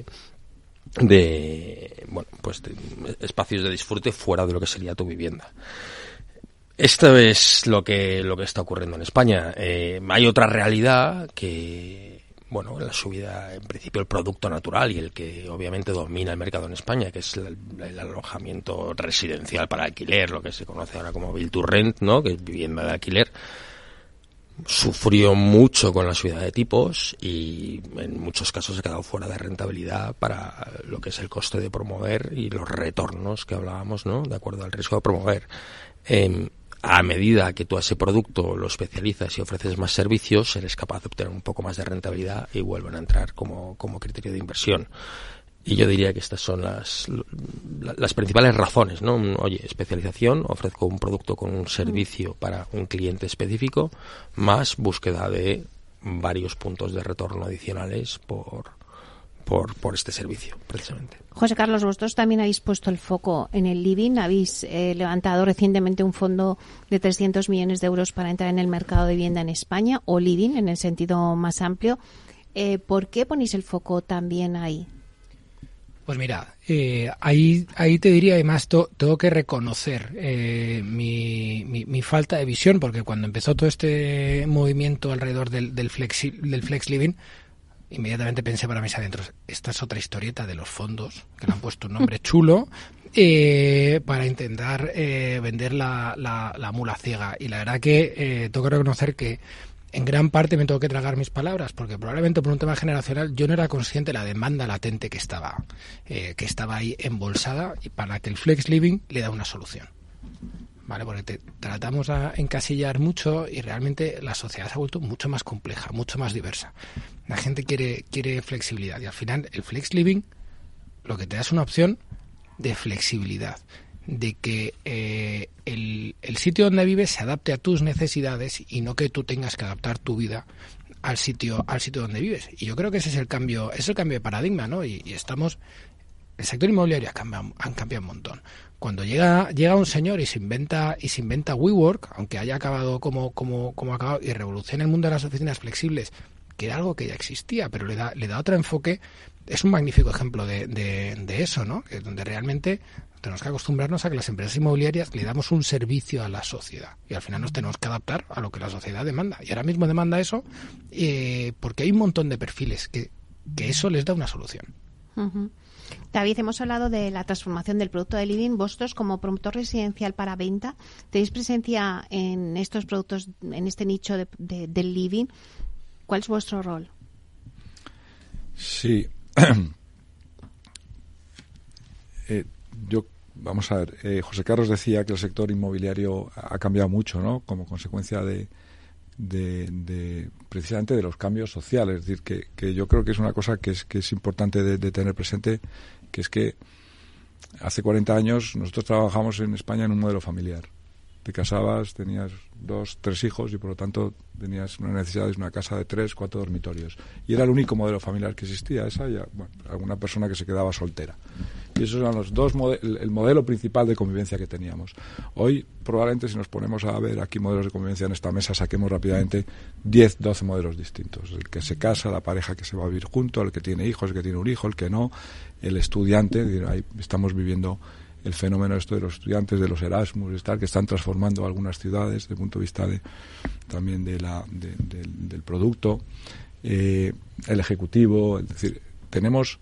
de bueno pues de, espacios de disfrute fuera de lo que sería tu vivienda. Esto es lo que lo que está ocurriendo en España. Eh, hay otra realidad que bueno, la subida, en principio el producto natural y el que obviamente domina el mercado en España, que es el, el alojamiento residencial para alquiler, lo que se conoce ahora como Build to Rent, ¿no? Que es vivienda de alquiler, sufrió mucho con la subida de tipos y en muchos casos se ha quedado fuera de rentabilidad para lo que es el coste de promover y los retornos que hablábamos, ¿no? De acuerdo al riesgo de promover. Eh, A medida que tú a ese producto lo especializas y ofreces más servicios, eres capaz de obtener un poco más de rentabilidad y vuelven a entrar como, como criterio de inversión. Y yo diría que estas son las, las principales razones, ¿no? Oye, especialización, ofrezco un producto con un servicio para un cliente específico, más búsqueda de varios puntos de retorno adicionales por, por, por este servicio, precisamente. José Carlos, vosotros también habéis puesto el foco en el living, habéis eh, levantado recientemente un fondo de trescientos millones de euros para entrar en el mercado de vivienda en España, o living en el sentido más amplio. Eh, ¿Por qué ponéis el foco también ahí? Pues mira, eh, ahí ahí te diría, además, to, tengo que reconocer eh, mi, mi, mi falta de visión, porque cuando empezó todo este movimiento alrededor del, del, flexi, del flex living, inmediatamente pensé para mis adentro, esta es otra historieta de los fondos, que le han puesto un nombre chulo, eh, para intentar eh, vender la, la, la mula ciega. Y la verdad que eh, tengo que reconocer que en gran parte me tengo que tragar mis palabras, porque probablemente por un tema generacional yo no era consciente de la demanda latente que estaba eh, que estaba ahí embolsada, y para que el flex living le da una solución, ¿vale? Porque te tratamos a encasillar mucho y realmente la sociedad se ha vuelto mucho más compleja, mucho más diversa. La gente quiere quiere flexibilidad, y al final el flex living lo que te da es una opción de flexibilidad, de que eh, el, el sitio donde vives se adapte a tus necesidades y no que tú tengas que adaptar tu vida al sitio al sitio donde vives. Y yo creo que ese es el cambio, ese es el cambio de paradigma, ¿no? Y, y estamos, el sector inmobiliario ha cambiado, han cambiado un montón. Cuando llega llega un señor y se inventa y se inventa WeWork, aunque haya acabado como como como ha acabado, y revoluciona el mundo de las oficinas flexibles, que era algo que ya existía, pero le da le da otro enfoque. Es un magnífico ejemplo de, de, de eso, ¿no? Que donde realmente tenemos que acostumbrarnos a que las empresas inmobiliarias le damos un servicio a la sociedad, y al final nos tenemos que adaptar a lo que la sociedad demanda. Y ahora mismo demanda eso eh, porque hay un montón de perfiles que, que eso les da una solución. Uh-huh. David, hemos hablado de la transformación del producto de living. Vosotros, como promotor residencial para venta, tenéis presencia en estos productos, en este nicho de, de, del living. ¿Cuál es vuestro rol? Sí. eh, yo, vamos a ver, eh, José Carlos decía que el sector inmobiliario ha cambiado mucho, ¿no? Como consecuencia de, de, de precisamente de los cambios sociales. Es decir, que, que yo creo que es una cosa que es, que es importante de, de tener presente, que es que hace cuarenta años nosotros trabajamos en España en un modelo familiar. Te casabas, tenías dos, tres hijos y por lo tanto tenías una necesidad de una casa de tres, cuatro dormitorios. Y era el único modelo familiar que existía. Esa ya, bueno, alguna persona que se quedaba soltera. Y esos eran los dos mode- el modelo principal de convivencia que teníamos. Hoy, probablemente, si nos ponemos a ver aquí modelos de convivencia en esta mesa, saquemos rápidamente diez, doce modelos distintos. El que se casa, la pareja que se va a vivir junto, el que tiene hijos, el que tiene un hijo, el que no, el estudiante. Ahí estamos viviendo el fenómeno esto de los estudiantes, de los Erasmus, tal, que están transformando algunas ciudades desde el punto de vista de, también de la, de, de, del producto, eh, el ejecutivo, es decir, tenemos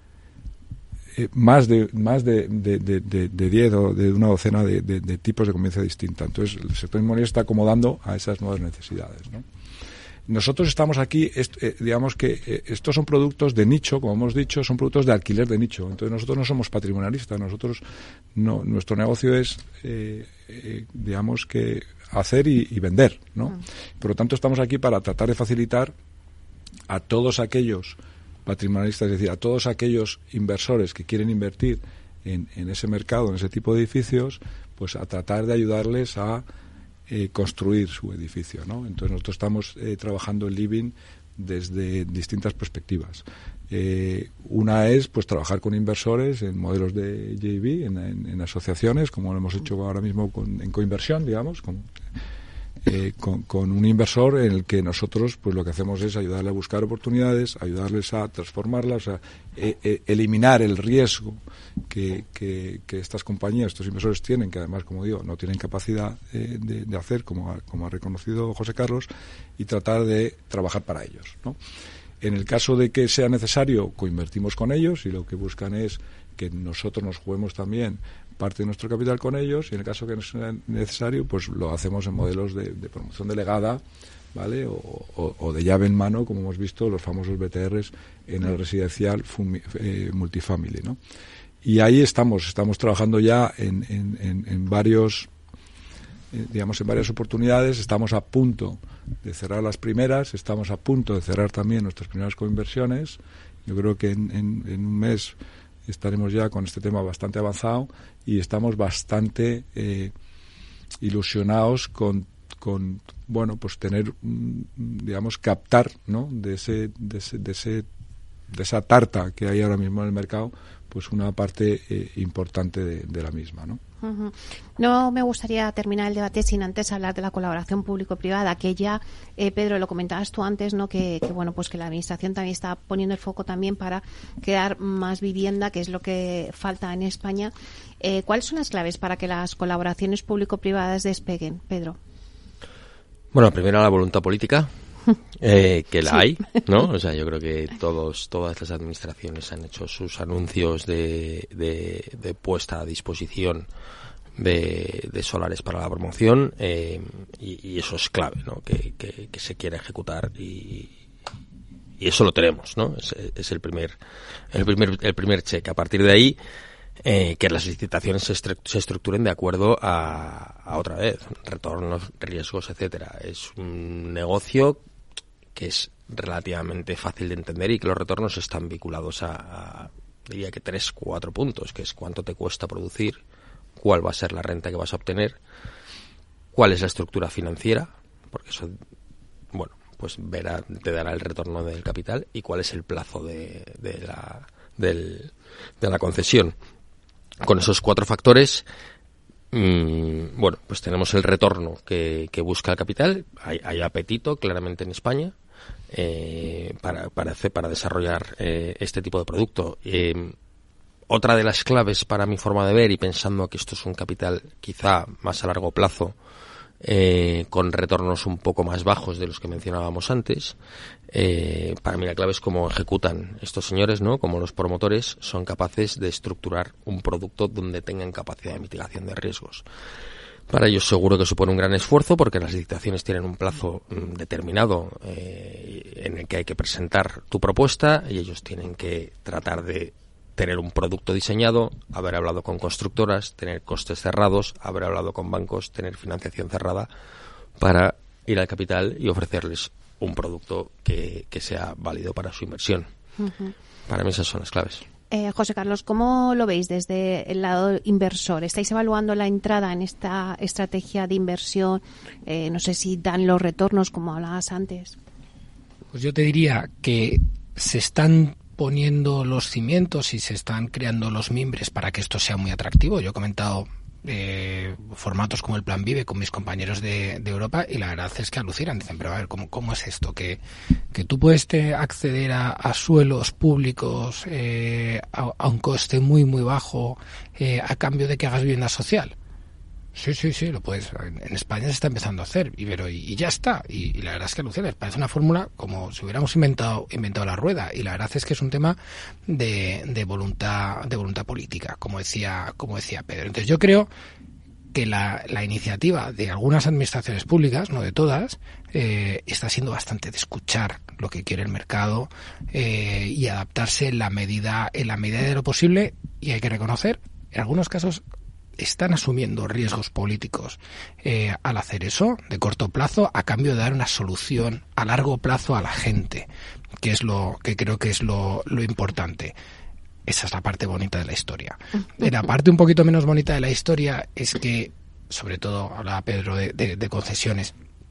eh, más de más de, de, de, de, de diez o de una docena de, de, de tipos de convivencia distinta. Entonces, el sector inmobiliario está acomodando a esas nuevas necesidades, ¿no? Nosotros estamos aquí, est, eh, digamos que eh, estos son productos de nicho, como hemos dicho, son productos de alquiler de nicho. Entonces nosotros no somos patrimonialistas, nosotros no, nuestro negocio es, eh, eh, digamos que hacer y, y vender, ¿no? Uh-huh. Por lo tanto estamos aquí para tratar de facilitar a todos aquellos patrimonialistas, es decir, a todos aquellos inversores que quieren invertir en, en ese mercado, en ese tipo de edificios, pues a tratar de ayudarles a Eh, construir su edificio, ¿no? Entonces nosotros estamos eh, trabajando en living desde distintas perspectivas. Eh, una es pues trabajar con inversores en modelos de J V, en, en, en asociaciones, como lo hemos hecho ahora mismo con, en coinversión, digamos, con, eh, con, con un inversor en el que nosotros pues lo que hacemos es ayudarle a buscar oportunidades, ayudarles a transformarlas, a eh, eh, eliminar el riesgo que, que, que estas compañías, estos inversores tienen, que además, como digo, no tienen capacidad eh, de, de hacer, como ha, como ha reconocido José Carlos, y tratar de trabajar para ellos, ¿no? En el caso de que sea necesario, coinvertimos con ellos y lo que buscan es que nosotros nos juguemos también parte de nuestro capital con ellos, y en el caso que no sea necesario, pues lo hacemos en modelos de, de promoción delegada, ¿vale? O, o, o de llave en mano, como hemos visto, los famosos B T Rs en el residencial fumi, eh, multifamily, ¿no? Y ahí estamos, estamos trabajando ya en, en, en, en varios, eh, digamos, en varias oportunidades. Estamos a punto de cerrar las primeras, estamos a punto de cerrar también nuestras primeras coinversiones. Yo creo que en, en, en un mes estaremos ya con este tema bastante avanzado y estamos bastante eh, ilusionados con con bueno, pues tener, digamos, captar, ¿no?, de ese, de ese, de ese, de esa tarta que hay ahora mismo en el mercado, pues una parte eh, importante de, de la misma, ¿no? Uh-huh. No me gustaría terminar el debate sin antes hablar de la colaboración público-privada, que ya, eh, Pedro, lo comentabas tú antes, ¿no?, que, que bueno, pues que la administración también está poniendo el foco también para crear más vivienda, que es lo que falta en España. Eh, ¿Cuáles son las claves para que las colaboraciones público-privadas despeguen, Pedro? Bueno, primero la voluntad política, eh, que la Sí. hay, ¿no? O sea, yo creo que todos, todas las administraciones han hecho sus anuncios de, de, de puesta a disposición de, de solares para la promoción, eh, y, y eso es clave, ¿no? Que, que, que se quiera ejecutar y, y eso lo tenemos, ¿no? Es, es el primer, el primer, el primer cheque. A partir de ahí, Eh, que las licitaciones se, estru- se estructuren de acuerdo a, a otra vez, retornos, riesgos, etcétera. Es un negocio que es relativamente fácil de entender y que los retornos están vinculados a, a diría que tres, cuatro puntos, que es cuánto te cuesta producir, cuál va a ser la renta que vas a obtener, cuál es la estructura financiera, porque eso, bueno, pues verá, te dará el retorno del capital, y cuál es el plazo de, de la, del, de la concesión. Con esos cuatro factores, mmm, bueno, pues tenemos el retorno que, que busca el capital. Hay, hay apetito claramente en España eh, para, para, hacer, para desarrollar eh, este tipo de producto. Eh, otra de las claves para mi forma de ver, y pensando que esto es un capital quizá más a largo plazo, eh, con retornos un poco más bajos de los que mencionábamos antes, eh, para mí la clave es cómo ejecutan estos señores, ¿no? Cómo los promotores son capaces de estructurar un producto donde tengan capacidad de mitigación de riesgos. Para ellos seguro que supone un gran esfuerzo, porque las licitaciones tienen un plazo mm, determinado eh, en el que hay que presentar tu propuesta, y ellos tienen que tratar de tener un producto diseñado, haber hablado con constructoras, tener costes cerrados, haber hablado con bancos, tener financiación cerrada, para ir al capital y ofrecerles un producto que, que sea válido para su inversión. Uh-huh. Para mí esas son las claves. Eh, José Carlos, ¿cómo lo veis desde el lado inversor? ¿Estáis evaluando la entrada en esta estrategia de inversión? Eh, no sé si dan los retornos, como hablabas antes. Pues yo te diría que se están poniendo los cimientos y se están creando los mimbres para que esto sea muy atractivo. Yo he comentado eh, formatos como el Plan Vive con mis compañeros de, de Europa, y la verdad es que alucinan. Dicen, pero a ver, ¿cómo, cómo es esto? Que, que tú puedes te acceder a, a suelos públicos eh, a, a un coste muy, muy bajo eh, a cambio de que hagas vivienda social. Sí, sí, sí, lo puedes. En España se está empezando a hacer, y, pero, y, y ya está. Y, y la verdad es que alucina. Parece una fórmula como si hubiéramos inventado inventado la rueda. Y la verdad es que es un tema de, de voluntad de voluntad política, como decía como decía Pedro. Entonces yo creo que la, la iniciativa de algunas administraciones públicas, no de todas, eh, está siendo bastante de escuchar lo que quiere el mercado eh, y adaptarse en la medida en la medida de lo posible. Y hay que reconocer, en algunos casos están asumiendo riesgos políticos eh, al hacer eso de corto plazo, a cambio de dar una solución a largo plazo a la gente, que es lo que creo que es lo, lo importante. Esa es la parte bonita de la historia. Y la parte un poquito menos bonita de la historia es que, sobre todo, hablaba Pedro de, de, de concesiones,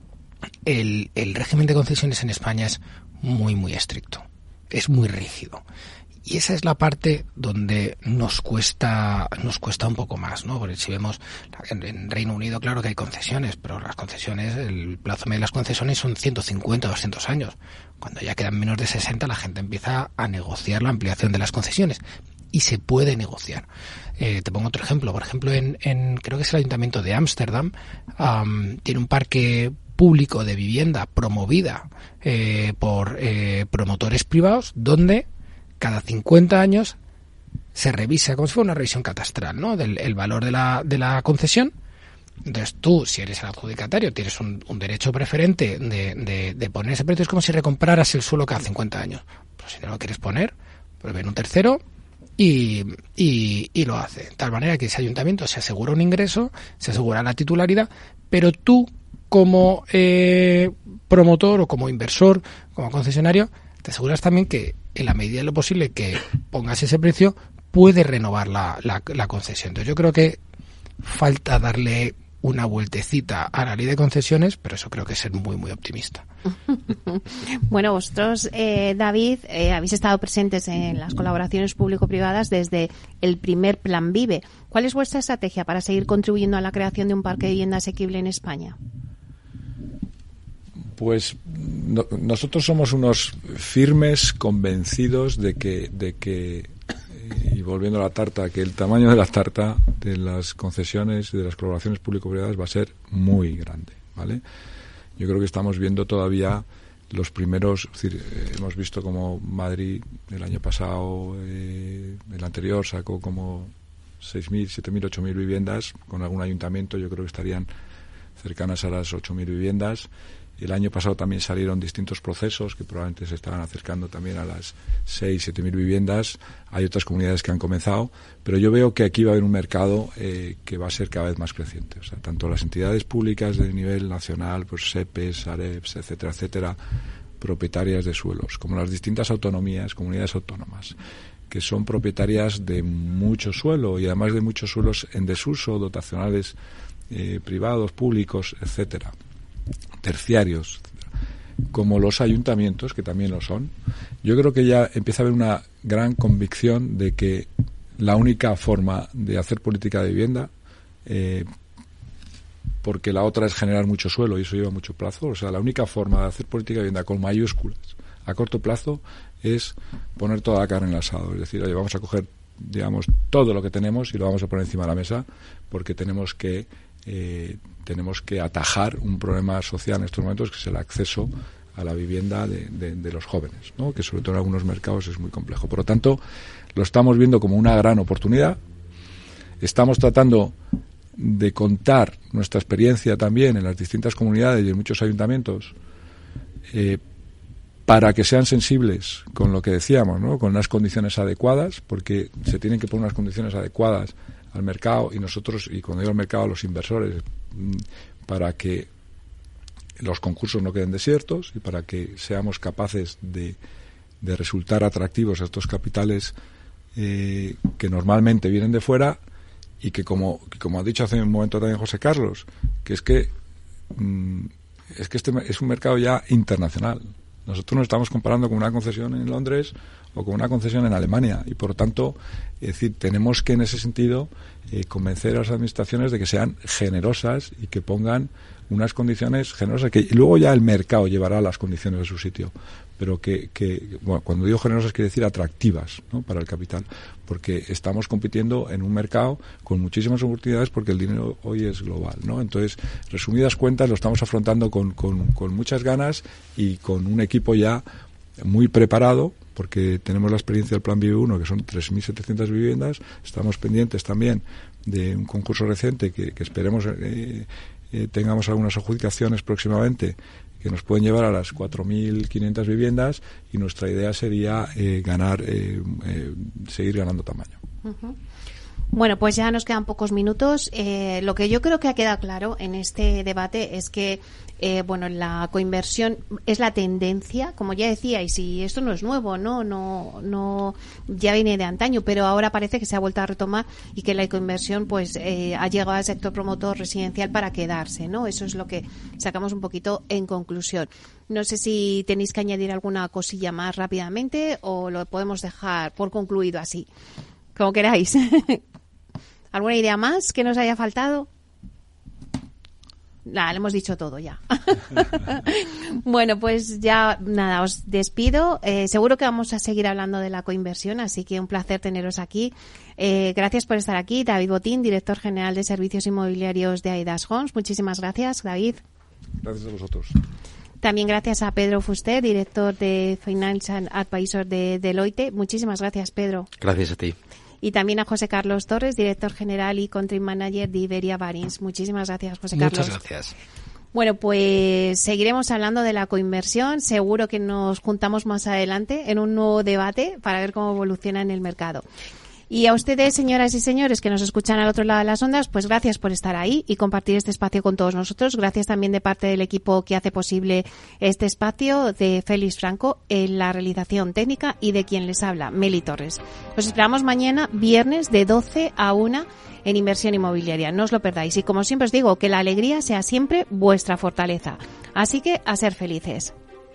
el, el régimen de concesiones en España es muy, muy estricto, es muy rígido. Y esa es la parte donde nos cuesta nos cuesta un poco más, ¿no? Porque si vemos en, en Reino Unido, claro que hay concesiones, pero las concesiones, el plazo medio de las concesiones son ciento cincuenta, doscientos años. Cuando ya quedan menos de sesenta, la gente empieza a negociar la ampliación de las concesiones. Y se puede negociar. Eh, te pongo otro ejemplo. Por ejemplo, en, en creo que es el Ayuntamiento de Ámsterdam, um, tiene un parque público de vivienda promovida eh, por eh, promotores privados, donde cada cincuenta años se revisa, como si fuera una revisión catastral, ¿no? Del el valor de la, de la concesión. Entonces tú, si eres el adjudicatario, tienes un, un derecho preferente de, de, de poner ese precio. Es como si recompraras el suelo cada cincuenta años. Pues si no lo quieres poner, pues ven un tercero y, y, y lo hace. De tal manera que ese ayuntamiento se asegura un ingreso, se asegura la titularidad, pero tú, como eh, promotor o como inversor, como concesionario, te aseguras también que en la medida de lo posible que pongas ese precio, puedes renovar la, la, la concesión. Entonces yo creo que falta darle una vueltecita a la ley de concesiones, pero eso creo que es ser muy, muy optimista. Bueno, vosotros, eh, David, eh, habéis estado presentes en las colaboraciones público-privadas desde el primer Plan Vive. ¿Cuál es vuestra estrategia para seguir contribuyendo a la creación de un parque de vivienda asequible en España? Pues no, nosotros somos unos firmes convencidos de que, de que, y volviendo a la tarta, que el tamaño de la tarta de las concesiones y de las colaboraciones público-privadas va a ser muy grande, ¿vale? Yo creo que estamos viendo todavía los primeros, es decir, eh, hemos visto como Madrid el año pasado, eh, el anterior sacó como seis mil, siete mil, ocho mil viviendas, con algún ayuntamiento yo creo que estarían cercanas a las ocho mil viviendas. El año pasado también salieron distintos procesos que probablemente se estaban acercando también a las seis, siete mil viviendas. Hay otras comunidades que han comenzado, pero yo veo que aquí va a haber un mercado eh, que va a ser cada vez más creciente. O sea, tanto las entidades públicas de nivel nacional, pues SEPES, SAREPS, etcétera, etcétera, propietarias de suelos, como las distintas autonomías, comunidades autónomas, que son propietarias de mucho suelo y además de muchos suelos en desuso, dotacionales eh, privados, públicos, etcétera, terciarios, como los ayuntamientos, que también lo son. Yo creo que ya empieza a haber una gran convicción de que la única forma de hacer política de vivienda, eh, porque la otra es generar mucho suelo y eso lleva mucho plazo, o sea, la única forma de hacer política de vivienda con mayúsculas a corto plazo es poner toda la carne en el asado, es decir, oye, vamos a coger, digamos, todo lo que tenemos y lo vamos a poner encima de la mesa porque tenemos que eh, tenemos que atajar un problema social en estos momentos, que es el acceso a la vivienda de, de, de los jóvenes, ¿no? Que sobre todo en algunos mercados es muy complejo. Por lo tanto, lo estamos viendo como una gran oportunidad. Estamos tratando de contar nuestra experiencia también en las distintas comunidades y en muchos ayuntamientos eh, para que sean sensibles con lo que decíamos, ¿no? Con unas condiciones adecuadas, porque se tienen que poner unas condiciones adecuadas al mercado y nosotros, y cuando digo al mercado, a los inversores, para que los concursos no queden desiertos y para que seamos capaces de, de resultar atractivos a estos capitales eh, que normalmente vienen de fuera y que, como, como ha dicho hace un momento también José Carlos, que es que mm, es que este es un mercado ya internacional. Nosotros nos estamos comparando con una concesión en Londres o con una concesión en Alemania y, por lo tanto, es decir, tenemos que en ese sentido eh, convencer a las administraciones de que sean generosas y que pongan unas condiciones generosas, que luego ya el mercado llevará las condiciones de su sitio, pero que, que bueno, cuando digo generosas quiere decir atractivas, ¿no?, para el capital, porque estamos compitiendo en un mercado con muchísimas oportunidades porque el dinero hoy es global, ¿no? Entonces, resumidas cuentas, lo estamos afrontando con, con, con muchas ganas y con un equipo ya muy preparado, porque tenemos la experiencia del Plan Vive uno, que son tres mil setecientas viviendas. Estamos pendientes también de un concurso reciente que, que esperemos eh, eh, tengamos algunas adjudicaciones próximamente que nos pueden llevar a las cuatro mil quinientas viviendas y nuestra idea sería eh, ganar, eh, eh, seguir ganando tamaño. Uh-huh. Bueno, pues ya nos quedan pocos minutos. Eh, lo que yo creo que ha quedado claro en este debate es que eh, bueno, la coinversión es la tendencia, como ya decíais, y esto no es nuevo, no, no, no, ya viene de antaño, pero ahora parece que se ha vuelto a retomar y que la coinversión, pues, eh, ha llegado al sector promotor residencial para quedarse, ¿no? Eso es lo que sacamos un poquito en conclusión. No sé si tenéis que añadir alguna cosilla más rápidamente o lo podemos dejar por concluido así, como queráis. ¿Alguna idea más que nos haya faltado? Nada, le hemos dicho todo ya. Bueno, pues ya nada, os despido. Eh, seguro que vamos a seguir hablando de la coinversión, así que un placer teneros aquí. Eh, gracias por estar aquí. David Botín, director general de Servicios Inmobiliarios de Aedas Homes. Muchísimas gracias, David. Gracias a vosotros. También gracias a Pedro Fuster, director de Financial Advisor de Deloitte. Muchísimas gracias, Pedro. Gracias a ti. Y también a José Carlos Torres, director general y country manager de Iberia Barings. Muchísimas gracias, José Carlos. Muchas gracias. Bueno, pues seguiremos hablando de la coinversión. Seguro que nos juntamos más adelante en un nuevo debate para ver cómo evoluciona en el mercado. Y a ustedes, señoras y señores, que nos escuchan al otro lado de las ondas, pues gracias por estar ahí y compartir este espacio con todos nosotros. Gracias también de parte del equipo que hace posible este espacio, de Félix Franco en la realización técnica y de quien les habla, Meli Torres. Os esperamos mañana, viernes, de doce a una en Inversión Inmobiliaria. No os lo perdáis. Y como siempre os digo, que la alegría sea siempre vuestra fortaleza. Así que a ser felices.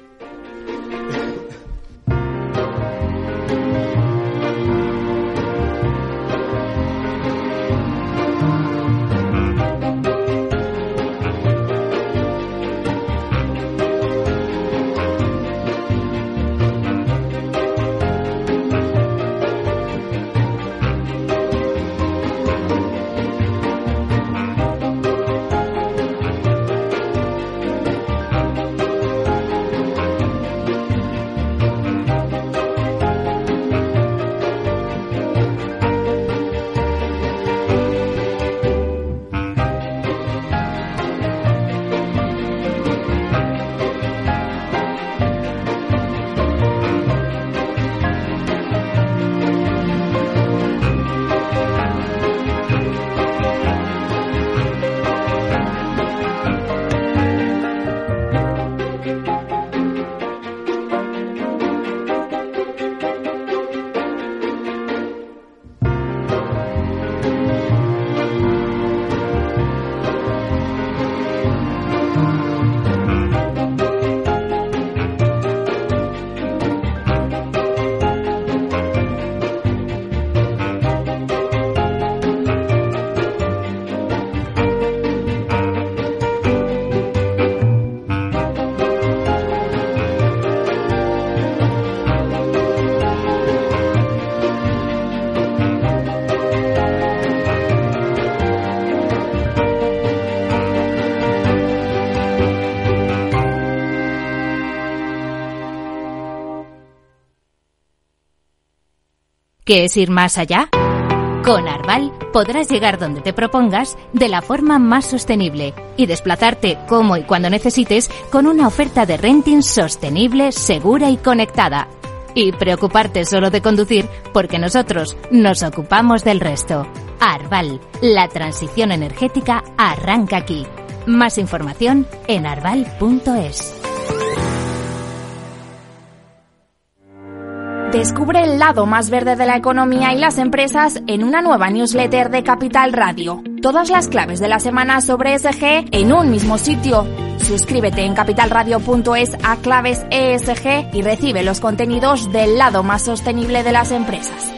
¿Qué es ir más allá? Con Arval podrás llegar donde te propongas de la forma más sostenible y desplazarte como y cuando necesites con una oferta de renting sostenible, segura y conectada. Y preocuparte solo de conducir porque nosotros nos ocupamos del resto. Arval, la transición energética arranca aquí. Más información en arval punto es. Descubre el lado más verde de la economía y las empresas en una nueva newsletter de Capital Radio. Todas las claves de la semana sobre E S G en un mismo sitio. Suscríbete en capital radio punto es a Claves E S G y recibe los contenidos del lado más sostenible de las empresas.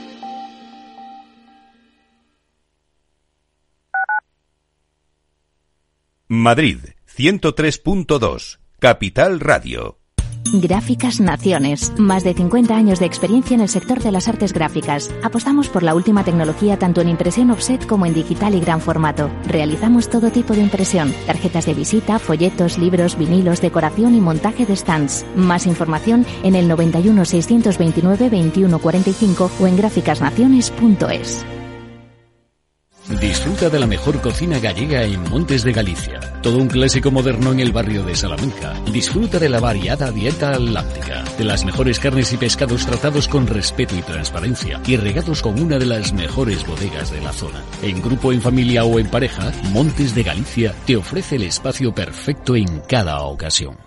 Madrid, ciento tres punto dos, Capital Radio. Gráficas Naciones. Más de cincuenta años de experiencia en el sector de las artes gráficas. Apostamos por la última tecnología tanto en impresión offset como en digital y gran formato. Realizamos todo tipo de impresión. Tarjetas de visita, folletos, libros, vinilos, decoración y montaje de stands. Más información en el noventa y uno, seiscientos veintinueve, veintiuno cuarenta y cinco o en gráficas naciones punto es. Disfruta de la mejor cocina gallega en Montes de Galicia. Todo un clásico moderno en el barrio de Salamanca. Disfruta de la variada dieta láctica, de las mejores carnes y pescados tratados con respeto y transparencia y regados con una de las mejores bodegas de la zona. En grupo, en familia o en pareja, Montes de Galicia te ofrece el espacio perfecto en cada ocasión.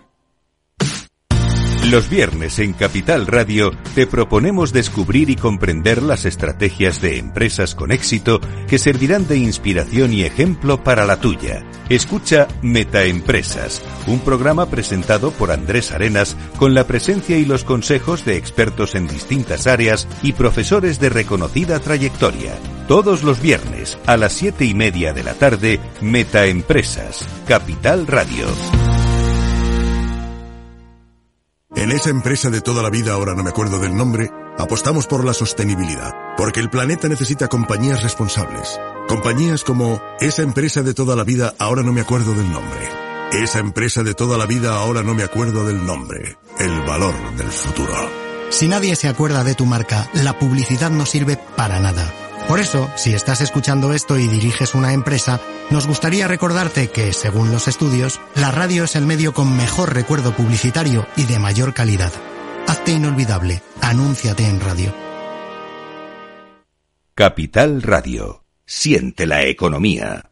Los viernes en Capital Radio te proponemos descubrir y comprender las estrategias de empresas con éxito que servirán de inspiración y ejemplo para la tuya. Escucha Metaempresas, un programa presentado por Andrés Arenas con la presencia y los consejos de expertos en distintas áreas y profesores de reconocida trayectoria. Todos los viernes a las siete y media de la tarde, Metaempresas, Capital Radio. En esa empresa de toda la vida, ahora no me acuerdo del nombre, apostamos por la sostenibilidad, porque el planeta necesita compañías responsables. Compañías como esa empresa de toda la vida, ahora no me acuerdo del nombre. Esa empresa de toda la vida, ahora no me acuerdo del nombre. El valor del futuro. Si nadie se acuerda de tu marca, la publicidad no sirve para nada. Por eso, si estás escuchando esto y diriges una empresa, nos gustaría recordarte que, según los estudios, la radio es el medio con mejor recuerdo publicitario y de mayor calidad. Hazte inolvidable. Anúnciate en radio. Capital Radio. Siente la economía.